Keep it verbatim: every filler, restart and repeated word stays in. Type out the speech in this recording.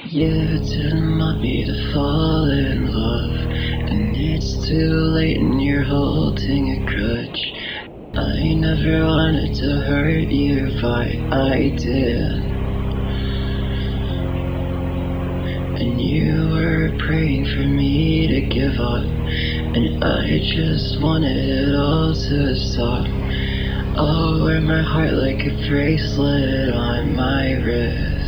You didn't want me to fall in love, and it's too late and you're holding a grudge. I never wanted to hurt you, but I did. And you were praying for me to give up, and I just wanted it all to stop. I'll wear my heart like a bracelet on my wrist.